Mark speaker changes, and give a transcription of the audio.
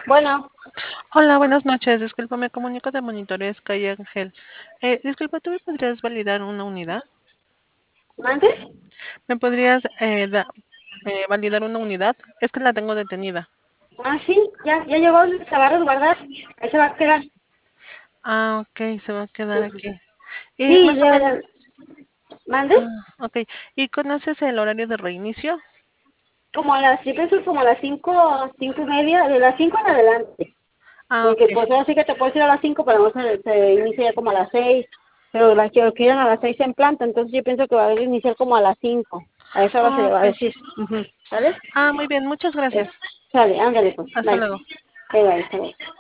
Speaker 1: Bueno,
Speaker 2: Hola, buenas noches. Disculpa, me comunico de Monitores Calle Ángel. Disculpa, ¿tú me podrías validar una unidad?
Speaker 1: ¿mande?
Speaker 2: ¿Me podrías validar una unidad? Es que la tengo detenida.
Speaker 1: Ah, sí, ya llegó, se va a resguardar. Ahí se va a quedar.
Speaker 2: Ah, ok, se va a quedar aquí. Y
Speaker 1: Sí,
Speaker 2: más o menos,
Speaker 1: ¿mande?
Speaker 2: ok. ¿Y conoces el horario de reinicio?
Speaker 1: Como a las, yo pienso como a las 5, 5:30, de las 5 en adelante.
Speaker 2: Ah,
Speaker 1: Porque
Speaker 2: ok.
Speaker 1: pues ahora sí que te puedes ir a las 5, pero no se inicia ya como a las 6. Pero las que quieren a las 6 en planta, entonces yo pienso que va a iniciar como a las 5. A esa hora se le va a
Speaker 2: Ok.
Speaker 1: decir. Ujú. ¿Sale?
Speaker 2: Ah, muy bien, muchas
Speaker 1: Eh,
Speaker 2: gracias.
Speaker 1: Sale, ándale pues,
Speaker 2: Hasta
Speaker 1: bye.
Speaker 2: luego.
Speaker 1: Bye, bye, bye.